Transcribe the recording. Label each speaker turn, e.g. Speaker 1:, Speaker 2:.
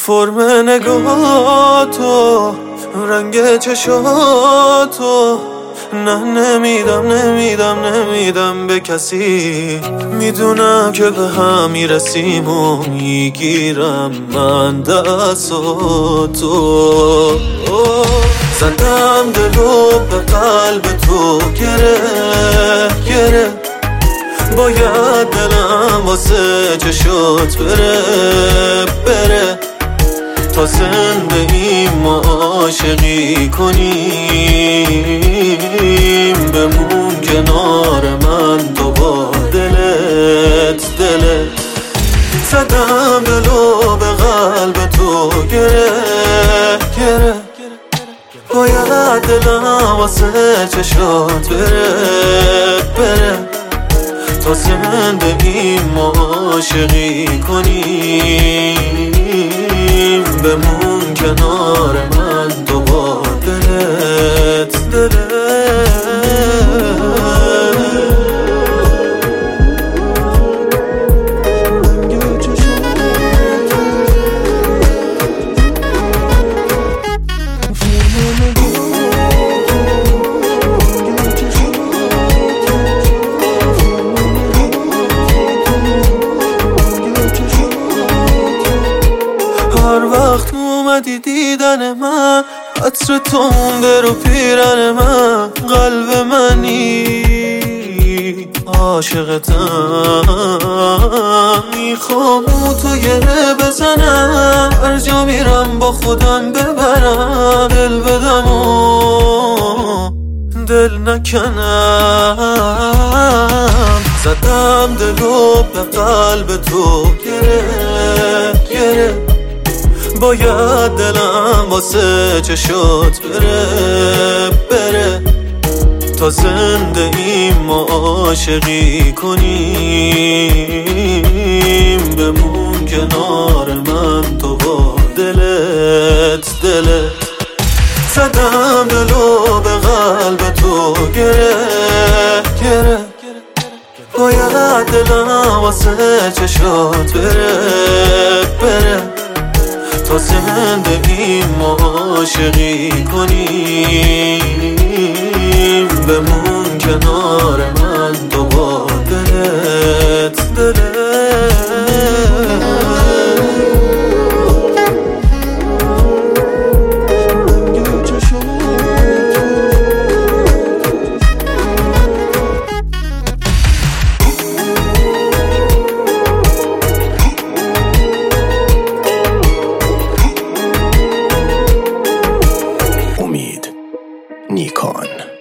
Speaker 1: فرم نگاهاتو، رنگ چشاتو، نه نمیدم به کسی. میدونم که به هم میرسیم و میگیرم من دستاتو. زدم دلو به قلب تو گره باید دلم واسه چشات بره تا زنده ایم ما عاشقی کنیم. بمون کنار من تو با دلت زدم دلو به قلب تو گره باید دلم واسه چشات بره تا زنده ایم ما عاشقی کنیم. بمون کنار من تو با دلت هر وقت اومدی دیدن من، عطر تو مونده رو پیرن من. قلب منی عاشقتم، میخوام تو گره بزنم، هر جا میرم با خودم ببرم. دل بدم و دل نکنم، زدم دلو به قلب تو گره باید دلم واسه چشات بره تا زنده ایم ما عاشقی کنیم. بمون کنار من تو با دلت زدم دلو به قلب تو گره باید دلم واسه چشات بره تا زنده ایم ما عاشقی کنیم. بمون کنار من تو با دلت
Speaker 2: نیکان.